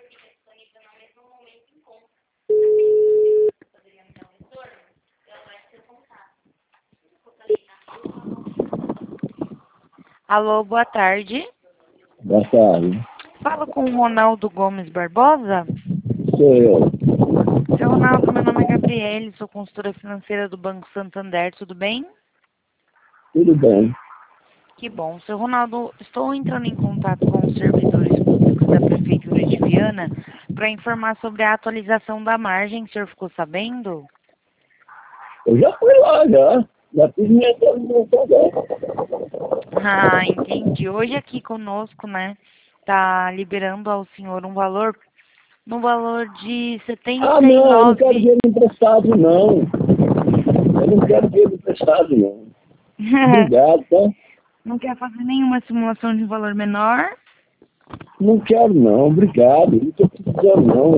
Alô, boa tarde. Boa tarde. Falo com o Ronaldo Gomes Barbosa. Sou eu. Seu Ronaldo, meu nome é Gabriele, sou consultora financeira do Banco Santander, tudo bem? Tudo bem. Que bom. Seu Ronaldo, estou entrando em contato com os servidores públicos da Prefeitura de Viana para informar sobre a atualização da margem. O senhor ficou sabendo? Eu já fui lá, já. Já fiz minha atualização dela. Ah, entendi. Hoje aqui conosco, né, tá liberando ao senhor um valor, no valor de Ah, não, eu não quero 79. dinheiro emprestado, não. Eu não quero dinheiro emprestado, não. Obrigado, tá? Não quer fazer nenhuma simulação de valor menor? Não quero, não. Obrigado. Não estou precisando, não.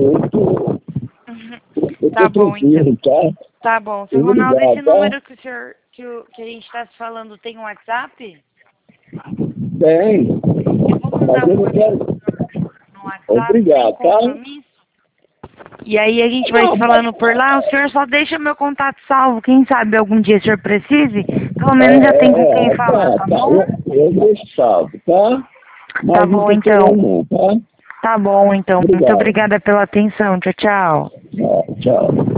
Eu Tá tô bom, então. tranquilo, tá? Tá bom. Seu Ronaldo, Obrigado, esse tá? número que o senhor, que a gente está se falando tem um WhatsApp? Tem. Eu vou Mas mandar eu um não quero. no WhatsApp sem Obrigado, tá? compromisso. E aí a gente vai Não, se falando por lá, o senhor só deixa meu contato salvo. Quem sabe algum dia o senhor precise, pelo menos já tem com quem falar, tá tá. bom? Eu deixo salvo, tá? Tá Mas não bom, tô então. querendo, não, tá? Tá bom, então. Muito Obrigado. obrigada pela atenção. Tchau, tchau. Tchau.